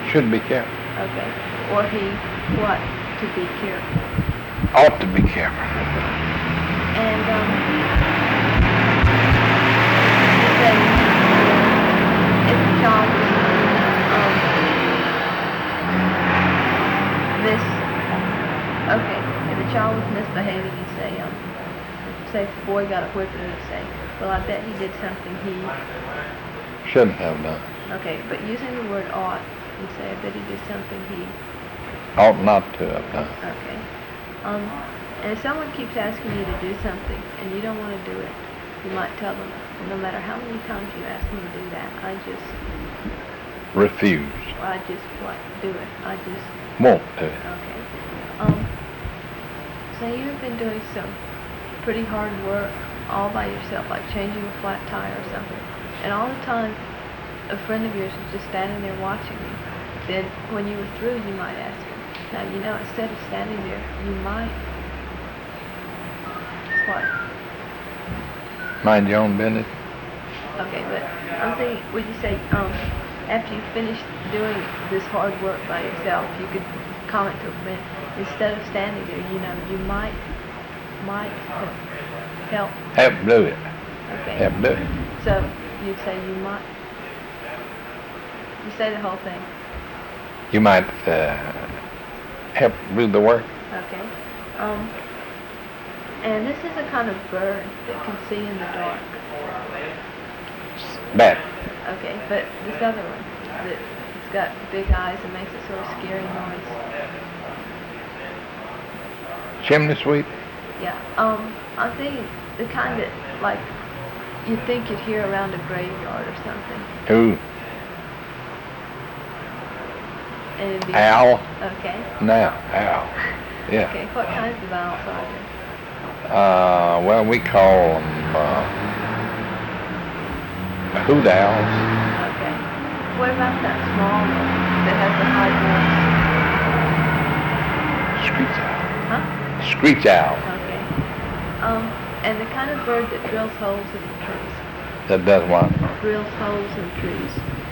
Should be careful. Okay. Or he, what? To be careful. Ought to be careful. And, you say, if the child if the child was misbehaving, you say if the boy got a whipping, you say, well, I bet he did something he shouldn't have done. Okay, but using the word ought, you say, I bet he did something he ought not to have done. Okay. And if someone keeps asking you to do something and you don't want to do it, you might tell them, no matter how many times you ask me to do that, I just refuse. I just do it. I just won't do it. Okay. So you've been doing some pretty hard work all by yourself, like changing a flat tire or something, and all the time a friend of yours was just standing there watching you. Then when you were through, you might ask him, now, you know, instead of standing there, you might what? Mind your own business. Okay, but I'm thinking, would you say, after you finish doing this hard work by yourself, you could comment to a friend, instead of standing there, you know, you might help. Help do it. Okay. Help do it. So you'd say you might. You say the whole thing. You might help do the work. Okay. And this is a kind of bird that can see in the dark. Bat. Okay, but this other one, it's got big eyes and makes a sort of scary noise. Chimney sweep? Yeah. I'm thinking the kind that, like, you'd think you'd hear around a graveyard or something. Who? And it'd be Owl? Okay. Now, owl. Yeah. Okay, what kinds of owls are there? Well, we call them hoot owls. Okay. What about that small one that has the high voice? Screech owl. Huh? Screech owl. Okay. And the kind of bird that drills holes in the trees. That does what? Drills holes in trees.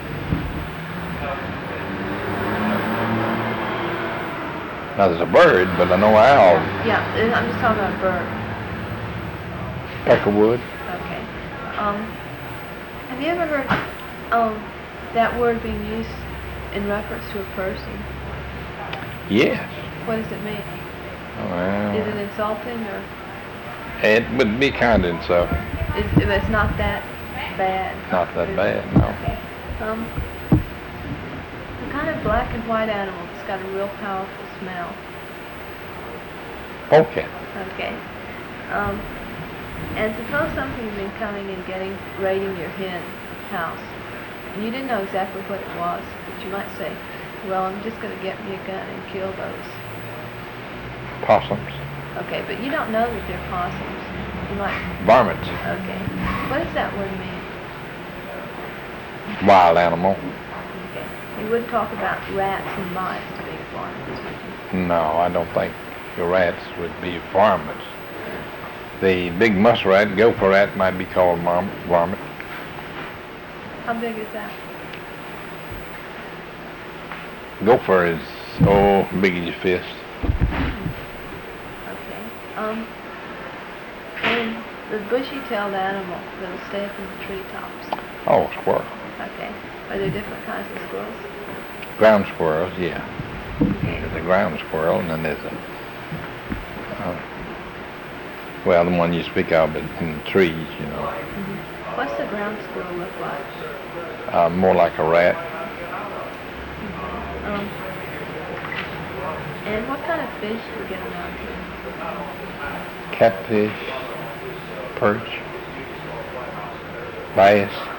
Now, there's a bird, but I know owl. Yeah, I'm just talking about a bird. Peckerwood. Okay. Have you ever heard that word being used in reference to a person? Yes. What does it mean? Well, Is it insulting or? it would be kind of insulting. It's not that bad. Not that bad, no. Okay. The kind of black and white animal that's got a real powerful smell. Okay. Okay. And suppose something's been coming and raiding your hen house, and you didn't know exactly what it was, but you might say, well, I'm just going to get me a gun and kill those. Possums. Okay, but you don't know that they're possums. You might. Varmints. Okay. What does that word mean? Wild animal. Okay. You wouldn't talk about rats and mice being varmints, would you? No, I don't think your rats would be varmints. The big muskrat, gopher rat, might be called varmint. How big is that? Gopher is, big as your fist. Okay. And the bushy-tailed animal that'll stay up in the treetops. Oh, squirrel. Okay. Are there different kinds of squirrels? Ground squirrels, yeah. Okay. There's a ground squirrel, and then there's a, the one you speak of in the trees, you know. Mm-hmm. What's the ground squirrel look like? More like a rat. And what kind of fish do we get around here? Catfish, perch, bass.